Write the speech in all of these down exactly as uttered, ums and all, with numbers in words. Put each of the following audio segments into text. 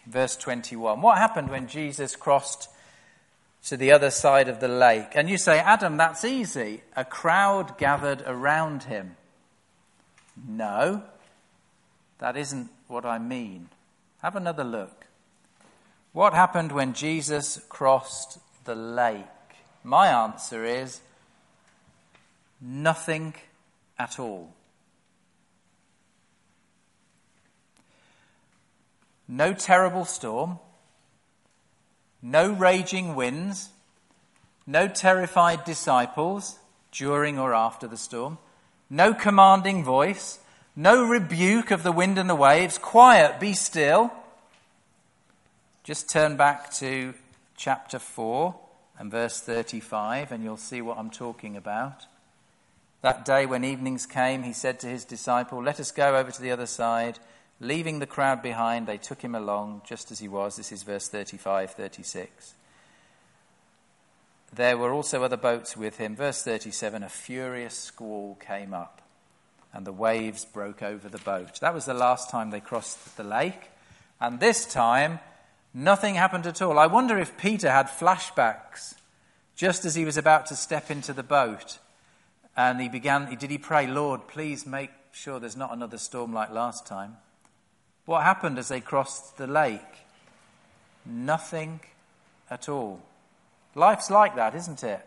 verse twenty-one. What happened when Jesus crossed to the other side of the lake? And you say, Adam, that's easy. A crowd gathered around him. No, that isn't what I mean. Have another look. What happened when Jesus crossed the lake? My answer is nothing at all. No terrible storm, no raging winds, no terrified disciples during or after the storm, no commanding voice, no rebuke of the wind and the waves. Quiet, be still. Just turn back to chapter four and verse thirty-five and you'll see what I'm talking about. That day when evenings came, he said to his disciple, let us go over to the other side. Leaving the crowd behind, they took him along just as he was. This is verse thirty-five, thirty-six. There were also other boats with him. Verse thirty-seven, a furious squall came up and the waves broke over the boat. That was the last time they crossed the lake. And this time, nothing happened at all. I wonder if Peter had flashbacks just as he was about to step into the boat. And he began, did he pray, Lord, please make sure there's not another storm like last time? What happened as they crossed the lake? Nothing at all. Life's like that, isn't it?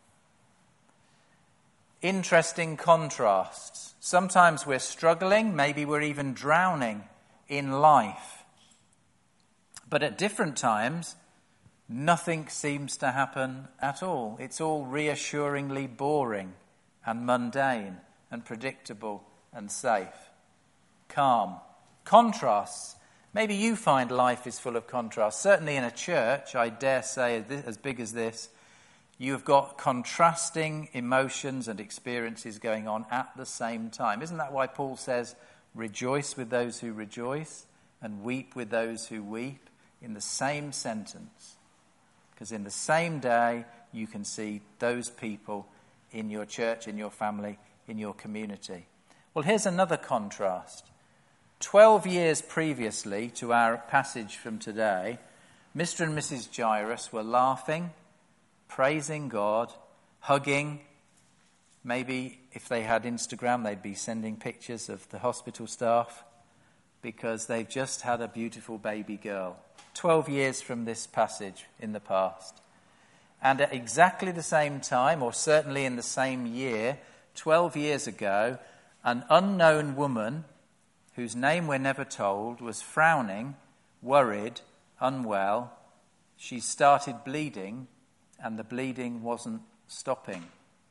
Interesting contrasts. Sometimes we're struggling, maybe we're even drowning in life. But at different times, nothing seems to happen at all. It's all reassuringly boring and mundane and predictable and safe. Calm. Contrasts. Maybe you find life is full of contrasts. Certainly in a church, I dare say, as big as this, you've got contrasting emotions and experiences going on at the same time. Isn't that why Paul says, rejoice with those who rejoice and weep with those who weep in the same sentence? Because in the same day, you can see those people in your church, in your family, in your community. Well, here's another contrast. Twelve years previously to our passage from today, Mister and Missus Jairus were laughing, praising God, hugging. Maybe if they had Instagram, they'd be sending pictures of the hospital staff because they've just had a beautiful baby girl. Twelve years from this passage in the past. And at exactly the same time, or certainly in the same year, twelve years ago, an unknown woman whose name we're never told, was frowning, worried, unwell. She started bleeding, and the bleeding wasn't stopping.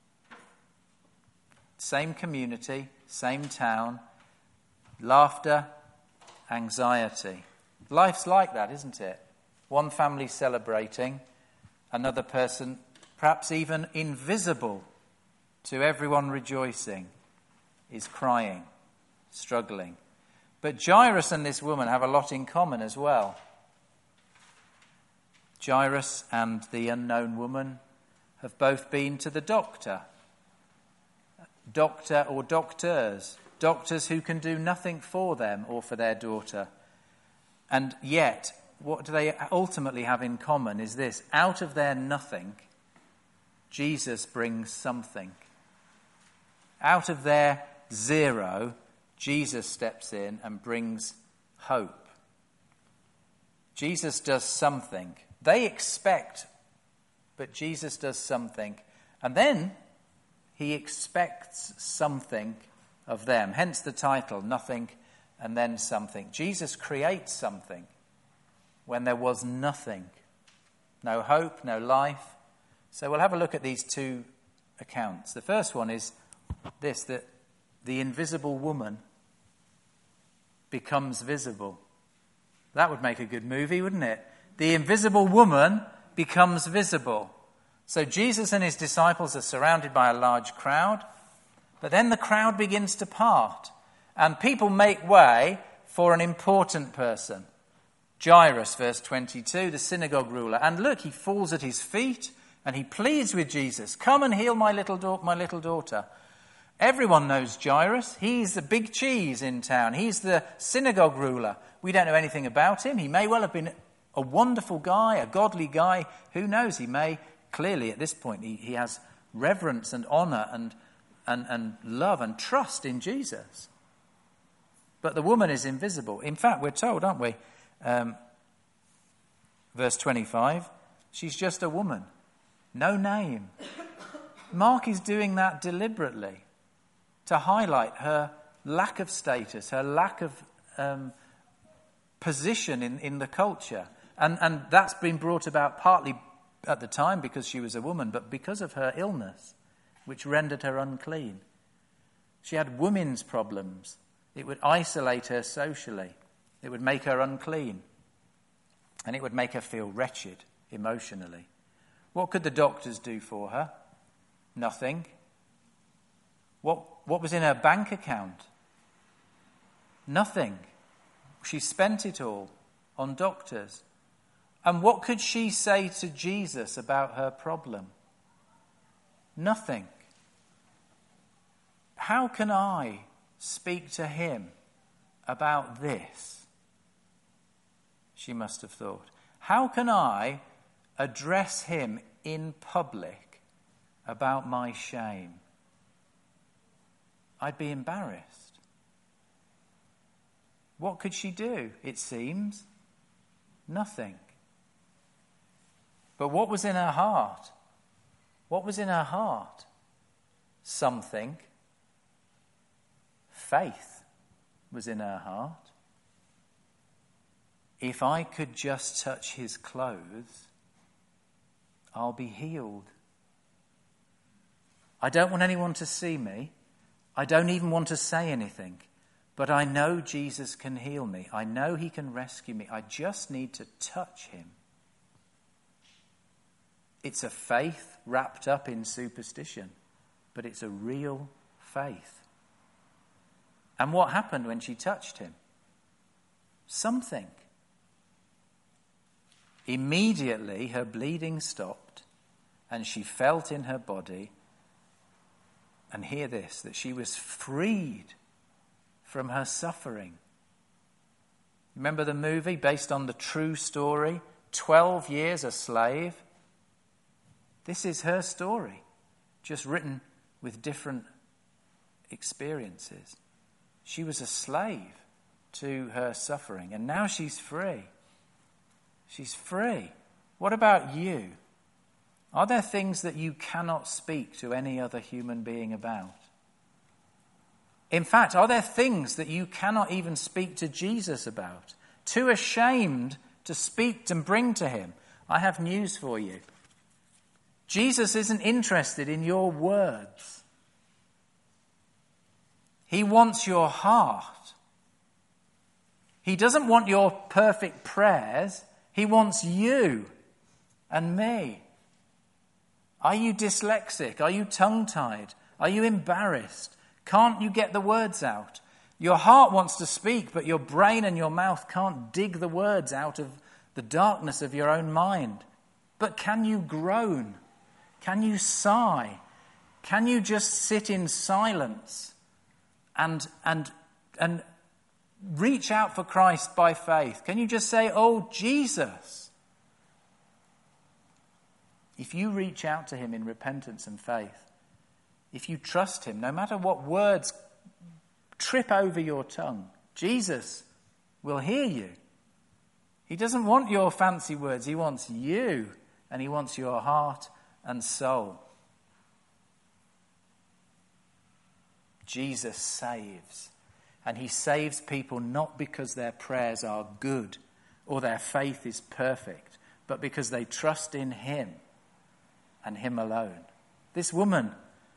Same community, same town, laughter, anxiety. Life's like that, isn't it? One family celebrating, another person, perhaps even invisible to everyone rejoicing, is crying, struggling. But Jairus and this woman have a lot in common as well. Jairus and the unknown woman have both been to the doctor. Doctor or doctors. Doctors who can do nothing for them or for their daughter. And yet, what do they ultimately have in common is this. Out of their nothing, Jesus brings something. Out of their zero, Jesus steps in and brings hope. Jesus does something. They expect, but Jesus does something. And then he expects something of them. Hence the title, Nothing and Then Something. Jesus creates something when there was nothing. No hope, no life. So we'll have a look at these two accounts. The first one is this, that the invisible woman becomes visible. That would make a good movie, wouldn't it? The invisible woman becomes visible. So Jesus and his disciples are surrounded by a large crowd, but then the crowd begins to part, and people make way for an important person. Jairus, verse twenty-two, the synagogue ruler. And look, he falls at his feet and he pleads with Jesus, come and heal my little, da- my little daughter. Everyone knows Jairus. He's the big cheese in town. He's the synagogue ruler. We don't know anything about him. He may well have been a wonderful guy, a godly guy. Who knows? He may, clearly at this point, he, he has reverence and honour and, and, and love and trust in Jesus. But the woman is invisible. In fact, we're told, aren't we? Um, verse twenty-five, she's just a woman. No name. Mark is doing that deliberately to highlight her lack of status, her lack of um, position in, in the culture. And, and that's been brought about partly at the time because she was a woman, but because of her illness, which rendered her unclean. She had women's problems. It would isolate her socially. It would make her unclean. And it would make her feel wretched emotionally. What could the doctors do for her? Nothing. What, what was in her bank account? Nothing. She spent it all on doctors. And what could she say to Jesus about her problem? Nothing. How can I speak to him about this? She must have thought. How can I address him in public about my shame? I'd be embarrassed. What could she do? It seems nothing. But what was in her heart? What was in her heart? Something. Faith was in her heart. If I could just touch his clothes, I'll be healed. I don't want anyone to see me. I don't even want to say anything. But I know Jesus can heal me. I know he can rescue me. I just need to touch him. It's a faith wrapped up in superstition, but it's a real faith. And what happened when she touched him? Something. Immediately her bleeding stopped and she felt in her body, and hear this, that she was freed from her suffering. Remember the movie based on the true story? Twelve years a slave. This is her story, just written with different experiences. She was a slave to her suffering, and now she's free. She's free. What about you? Are there things that you cannot speak to any other human being about? In fact, are there things that you cannot even speak to Jesus about? Too ashamed to speak and bring to him? I have news for you. Jesus isn't interested in your words. He wants your heart. He doesn't want your perfect prayers. He wants you and me. Are you dyslexic? Are you tongue-tied? Are you embarrassed? Can't you get the words out? Your heart wants to speak, but your brain and your mouth can't dig the words out of the darkness of your own mind. But can you groan? Can you sigh? Can you just sit in silence and and and reach out for Christ by faith? Can you just say, "Oh, Jesus"? If you reach out to him in repentance and faith, if you trust him, no matter what words trip over your tongue, Jesus will hear you. He doesn't want your fancy words. He wants you, and he wants your heart and soul. Jesus saves. And he saves people not because their prayers are good or their faith is perfect, but because they trust in him and him alone. This woman,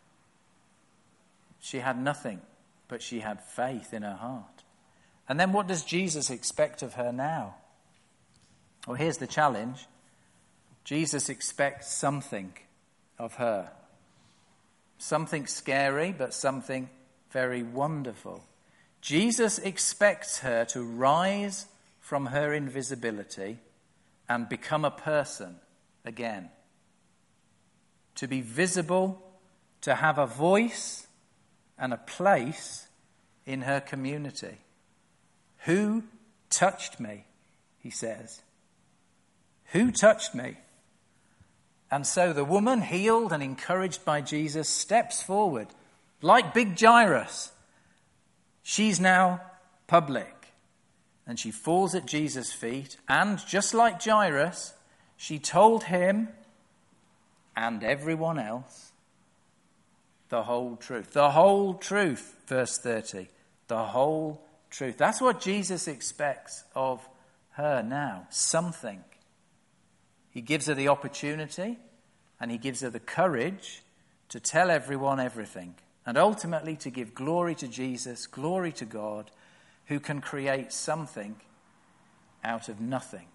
she had nothing, but she had faith in her heart. And then what does Jesus expect of her now? Well, here's the challenge. Jesus expects something of her. Something scary, but something very wonderful. Jesus expects her to rise from her invisibility and become a person again. To be visible, to have a voice, and a place in her community. Who touched me? He says. Who touched me? And so the woman, healed and encouraged by Jesus, steps forward like big Jairus. She's now public, and she falls at Jesus' feet, and just like Jairus, she told him and everyone else the whole truth. The whole truth, verse thirty. The whole truth. That's what Jesus expects of her now. Something. He gives her the opportunity, and he gives her the courage to tell everyone everything, and ultimately to give glory to Jesus, glory to God, who can create something out of nothing.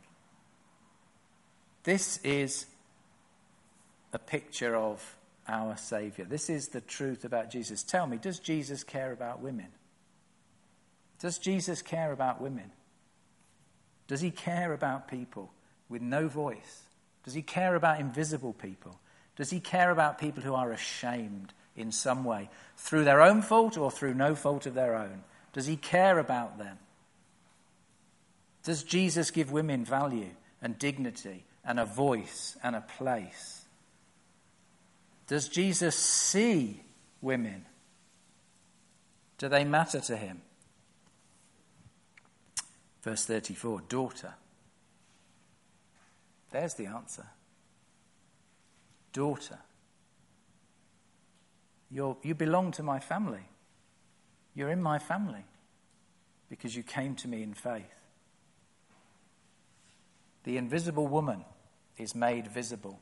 This is a picture of our Saviour. This is the truth about Jesus. Tell me, does Jesus care about women? Does Jesus care about women? Does he care about people with no voice? Does he care about invisible people? Does he care about people who are ashamed in some way, through their own fault or through no fault of their own? Does he care about them? Does Jesus give women value and dignity and a voice and a place? Does Jesus see women? Do they matter to him? Verse thirty-four, daughter. There's the answer. Daughter. You're, you belong to my family. You're in my family because you came to me in faith. The invisible woman is made visible.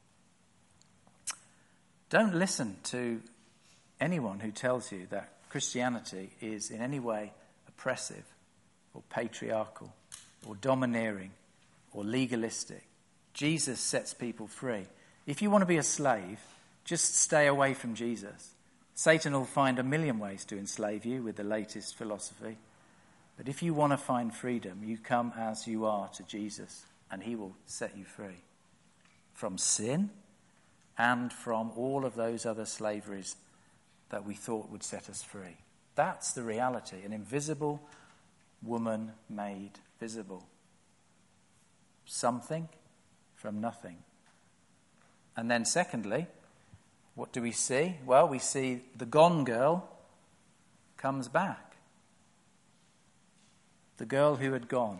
Don't listen to anyone who tells you that Christianity is in any way oppressive or patriarchal or domineering or legalistic. Jesus sets people free. If you want to be a slave, just stay away from Jesus. Satan will find a million ways to enslave you with the latest philosophy. But if you want to find freedom, you come as you are to Jesus, and he will set you free from sin and from all of those other slaveries that we thought would set us free. That's the reality. An invisible woman made visible. Something from nothing. And then secondly, what do we see? Well, we see the gone girl comes back. The girl who had gone.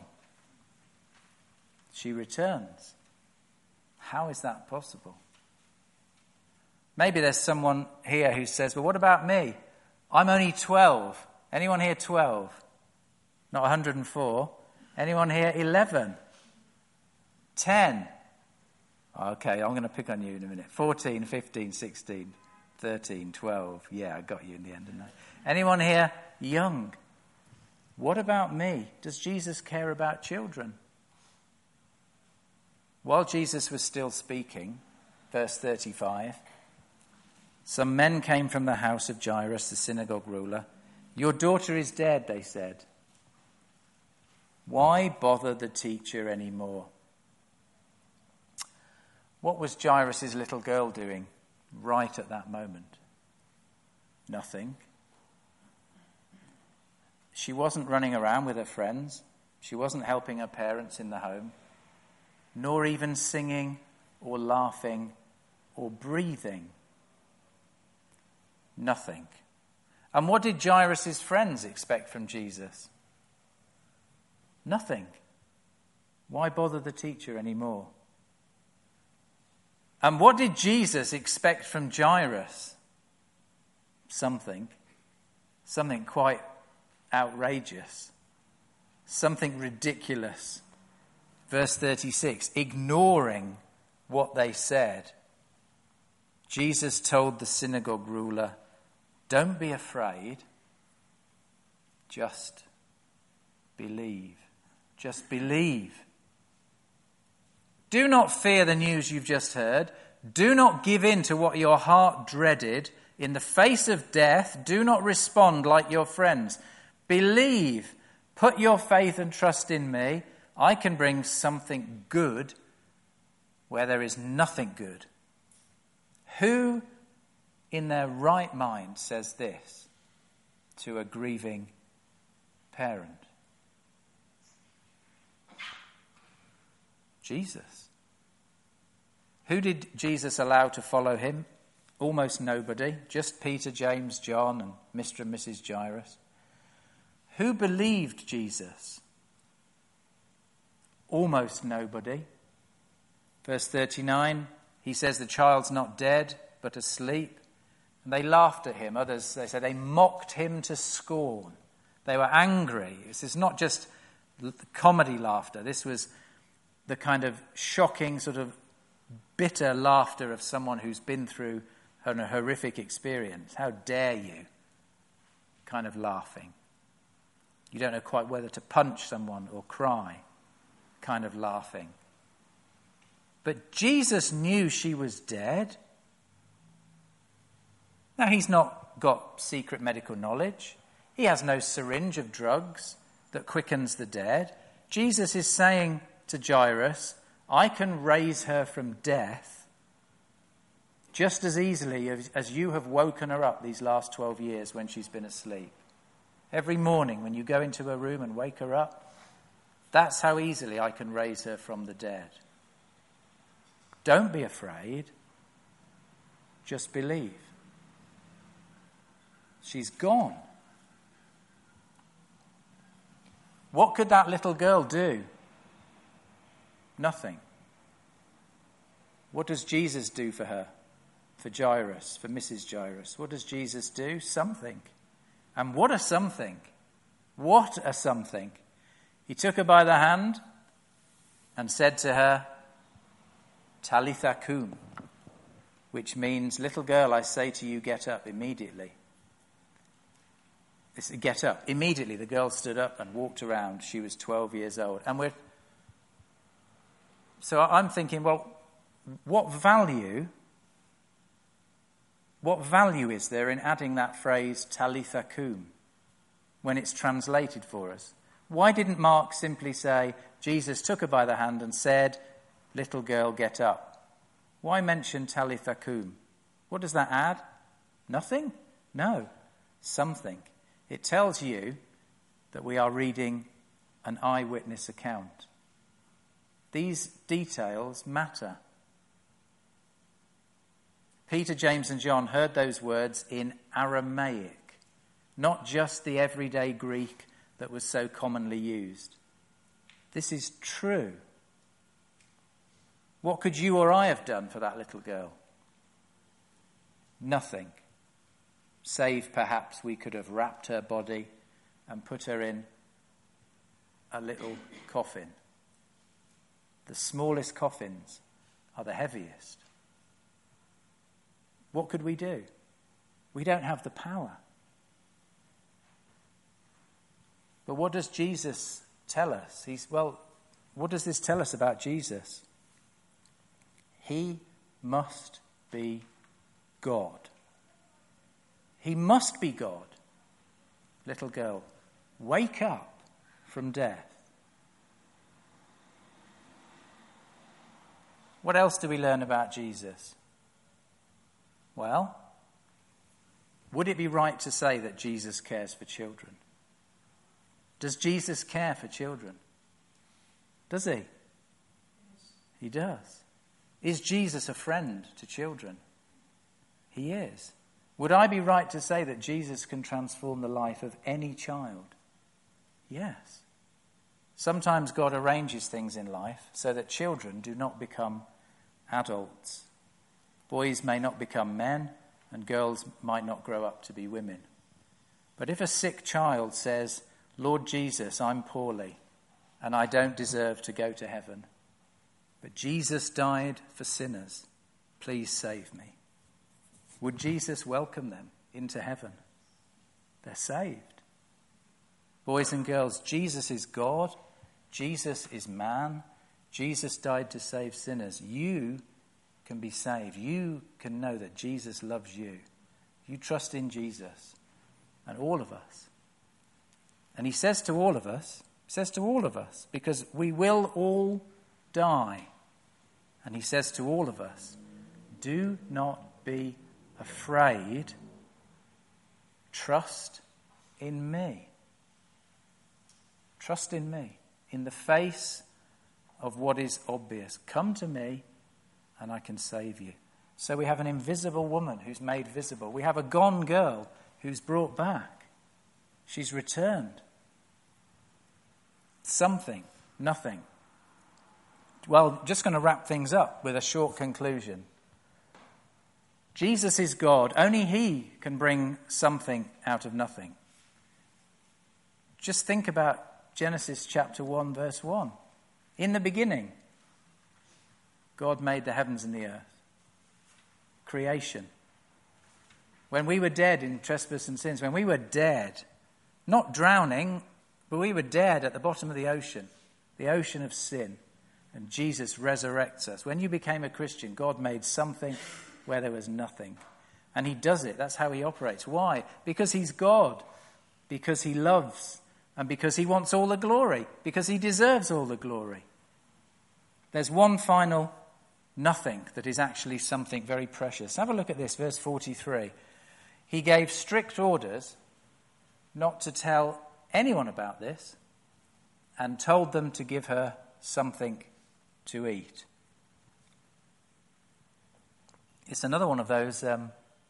She returns. How is that possible? Maybe there's someone here who says, well, what about me? I'm only twelve. Anyone here twelve? Not one hundred four. Anyone here eleven? ten? Okay, I'm going to pick on you in a minute. fourteen, fifteen, sixteen, thirteen, twelve. Yeah, I got you in the end, didn't I? Anyone here young? What about me? Does Jesus care about children? While Jesus was still speaking, verse thirty-five, some men came from the house of Jairus, the synagogue ruler. Your daughter is dead, they said. Why bother the teacher anymore? What was Jairus' little girl doing right at that moment? Nothing. She wasn't running around with her friends. She wasn't helping her parents in the home, nor even singing or laughing or breathing. Nothing. And what did Jairus' friends expect from Jesus? Nothing. Why bother the teacher anymore? And what did Jesus expect from Jairus? Something. Something quite outrageous. Something ridiculous. Verse thirty-six, ignoring what they said, Jesus told the synagogue ruler, don't be afraid, just believe. Just believe. Do not fear the news you've just heard. Do not give in to what your heart dreaded. In the face of death, do not respond like your friends. Believe. Put your faith and trust in me. I can bring something good where there is nothing good. Who in their right mind says this to a grieving parent? Jesus. Who did Jesus allow to follow him? Almost nobody. Just Peter, James, John, and Mister and Missus Jairus. Who believed Jesus? Almost nobody. Verse thirty-nine, he says the child's not dead, but asleep. And they laughed at him. Others, they say, they mocked him to scorn. They were angry. This is not just comedy laughter. This was the kind of shocking, sort of bitter laughter of someone who's been through a horrific experience. How dare you? Kind of laughing. You don't know quite whether to punch someone or cry. Kind of laughing. But Jesus knew she was dead. Now, he's not got secret medical knowledge. He has no syringe of drugs that quickens the dead. Jesus is saying to Jairus, I can raise her from death just as easily as, as you have woken her up these last twelve years when she's been asleep. Every morning when you go into her room and wake her up, that's how easily I can raise her from the dead. Don't be afraid. Just believe. She's gone. What could that little girl do? Nothing. What does Jesus do for her? For Jairus, for Missus Jairus? What does Jesus do? Something. And what a something. What a something. He took her by the hand and said to her, Talitha cum, which means, little girl, I say to you, get up immediately. This, get up. Immediately the girl stood up and walked around. She was twelve years old. And we're So I'm thinking, well, what value, what value is there in adding that phrase, Talitha cum, when it's translated for us? Why didn't Mark simply say, Jesus took her by the hand and said, little girl, get up? Why mention Talitha cum? What does that add? Nothing? No, something. It tells you that we are reading an eyewitness account. These details matter. Peter, James, and John heard those words in Aramaic, not just the everyday Greek that was so commonly used. This is true. What could you or I have done for that little girl? Nothing. Save perhaps we could have wrapped her body and put her in a little coffin. The smallest coffins are the heaviest. What could we do? We don't have the power. But what does Jesus tell us? He's, well, what does this tell us about Jesus? He must be God. He must be God. Little girl, wake up from death. What else do we learn about Jesus? Well, would it be right to say that Jesus cares for children? Does Jesus care for children? Does he? Yes. He does. Is Jesus a friend to children? He is. Would I be right to say that Jesus can transform the life of any child? Yes. Sometimes God arranges things in life so that children do not become adults. Boys may not become men, and girls might not grow up to be women. But if a sick child says, Lord Jesus, I'm poorly, and I don't deserve to go to heaven, but Jesus died for sinners, please save me. Would Jesus welcome them into heaven? They're saved. Boys and girls, Jesus is God. Jesus is man. Jesus died to save sinners. You can be saved. You can know that Jesus loves you. You trust in Jesus, and all of us. And he says to all of us, he says to all of us, because we will all die. And he says to all of us, do not be afraid, trust in me. Trust in me. In the face of what is obvious. Come to me and I can save you. So we have an invisible woman who's made visible. We have a gone girl who's brought back. She's returned. Something, nothing. Well, just going to wrap things up with a short conclusion. Jesus is God. Only he can bring something out of nothing. Just think about Genesis chapter one, verse one. In the beginning, God made the heavens and the earth. Creation. When we were dead in trespass and sins, when we were dead, not drowning, but we were dead at the bottom of the ocean, the ocean of sin. And Jesus resurrects us. When you became a Christian, God made something where there was nothing. And he does it. That's how he operates. Why? Because he's God. Because he loves. And because he wants all the glory. Because he deserves all the glory. There's one final nothing that is actually something very precious. Have a look at this, verse forty-three. He gave strict orders not to tell anyone about this and told them to give her something to eat. It's another one of those um,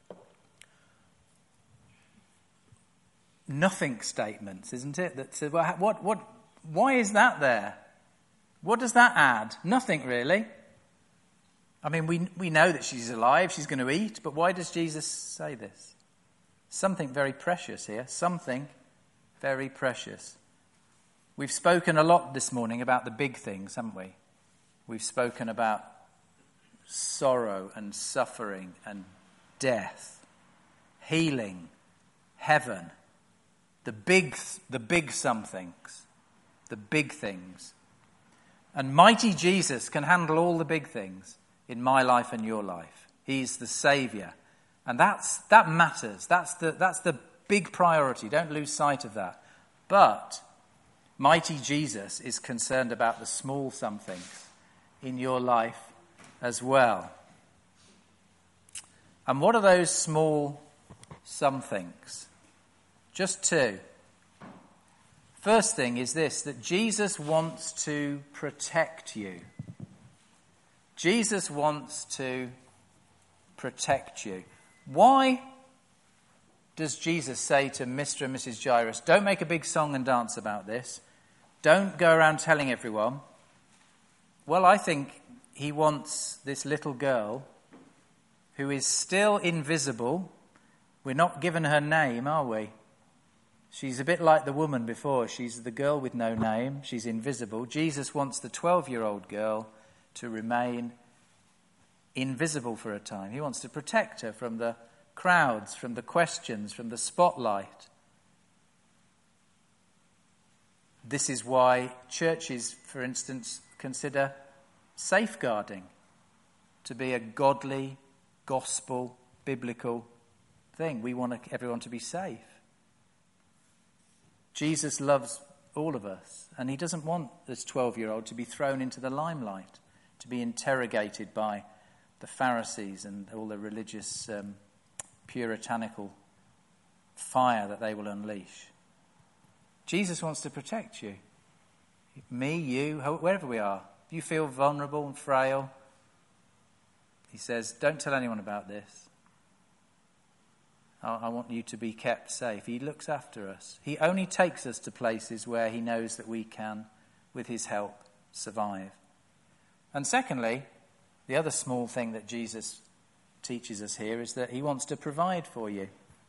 nothing statements, isn't it? That says, well, what, what, why is that there? What does that add? Nothing really. I mean, we we know that she's alive, she's going to eat, but why does Jesus say this? Something very precious here. Something very precious. We've spoken a lot this morning about the big things, haven't we? We've spoken about sorrow and suffering and death, healing, heaven, the big, the big somethings, the big things. And mighty Jesus can handle all the big things in my life and your life. He's the Saviour. And that's that matters. That's the that's the big priority. Don't lose sight of that. But mighty Jesus is concerned about the small somethings in your life as well. And what are those small somethings? Just two. First thing is this, that Jesus wants to protect you. Jesus wants to protect you. Why does Jesus say to Mister and Missus Jairus, don't make a big song and dance about this. Don't go around telling everyone. Well, I think he wants this little girl who is still invisible. We're not given her name, are we? She's a bit like the woman before. She's the girl with no name. She's invisible. Jesus wants the twelve-year-old girl to remain invisible for a time. He wants to protect her from the crowds, from the questions, from the spotlight. This is why churches, for instance, consider safeguarding to be a godly, gospel, biblical thing. We want everyone to be safe. Jesus loves all of us, and he doesn't want this twelve-year-old to be thrown into the limelight, to be interrogated by the Pharisees and all the religious um, puritanical fire that they will unleash. Jesus wants to protect you. Me, you, wherever we are. If you feel vulnerable and frail, he says, don't tell anyone about this. I want you to be kept safe. He looks after us. He only takes us to places where he knows that we can, with his help, survive. And secondly, the other small thing that Jesus teaches us here is that he wants to provide for you.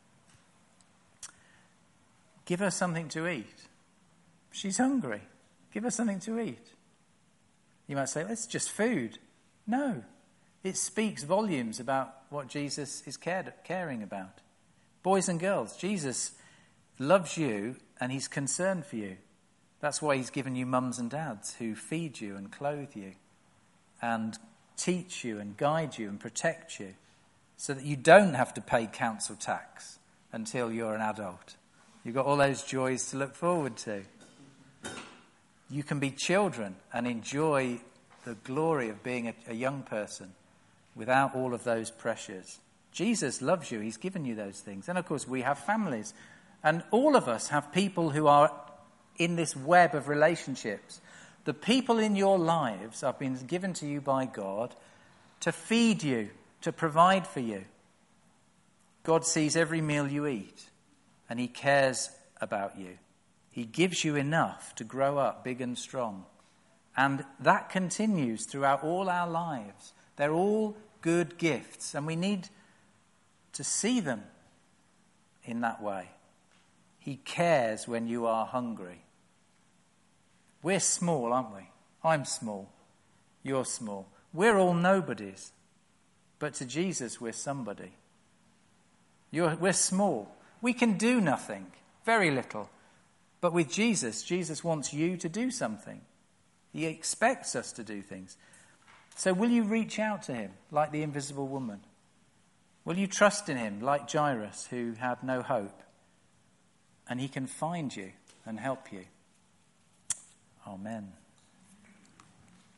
Give her something to eat. She's hungry. Give her something to eat. You might say, well, it's just food. No, it speaks volumes about what Jesus is cared, caring about. Boys and girls, Jesus loves you and he's concerned for you. That's why he's given you mums and dads who feed you and clothe you and teach you and guide you and protect you so that you don't have to pay council tax until you're an adult. You've got all those joys to look forward to. You can be children and enjoy the glory of being a, a young person without all of those pressures. Jesus loves you. He's given you those things. And of course, we have families. And all of us have people who are in this web of relationships. The people in your lives have been given to you by God to feed you, to provide for you. God sees every meal you eat, and he cares about you. He gives you enough to grow up big and strong. And that continues throughout all our lives. They're all good gifts, and we need to see them in that way. He cares when you are hungry. We're small, aren't we? I'm small. You're small. We're all nobodies. But to Jesus, we're somebody. You're, we're small. We can do nothing, very little. But with Jesus, Jesus wants you to do something. He expects us to do things. So will you reach out to him like the invisible woman? Will you trust in him like Jairus, who had no hope? And he can find you and help you. Amen.